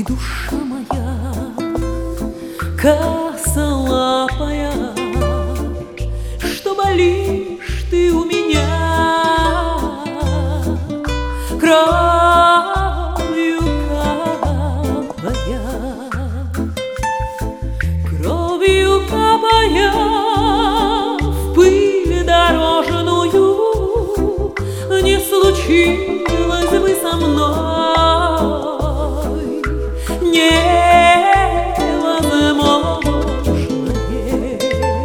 душа моя, косолапая, что болишь ты у меня кровью капая, кровью капая в пыль дорожную. Не случилось бы со мной невозможное.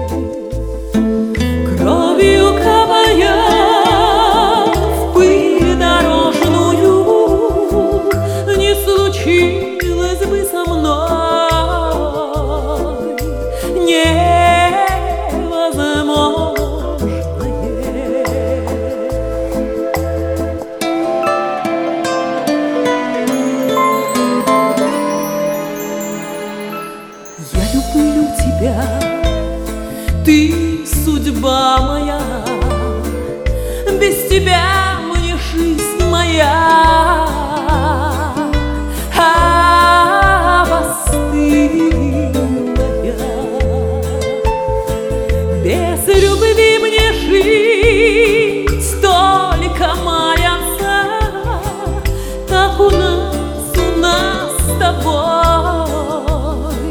Кровью капая в пыль дорожную, не случилось бы со мной Я люблю тебя, ты судьба моя, без тебя мне жизнь моя постылая. Без любви мне жить только маяться, так у нас с тобой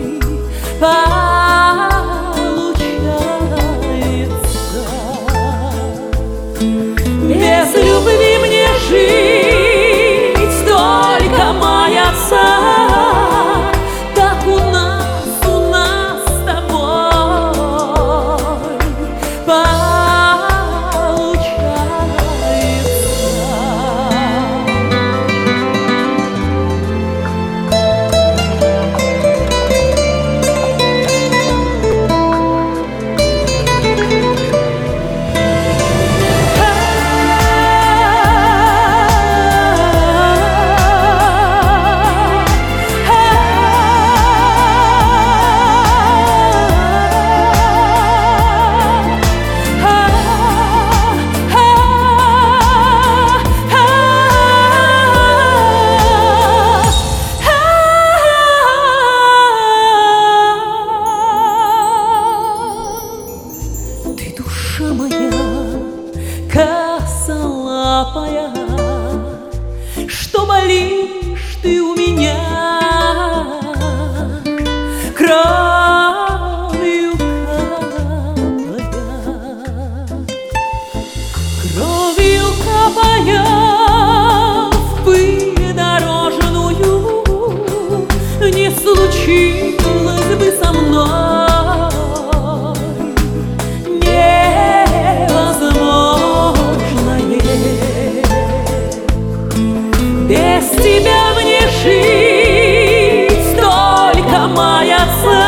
получается. Без любви мне жить только маяться, так у нас с тобой душа моя, косолапая, что болишь ты у меня кровью капая в пыль дорожную. Не случилось бы со мной без тебя мне жить только маяться.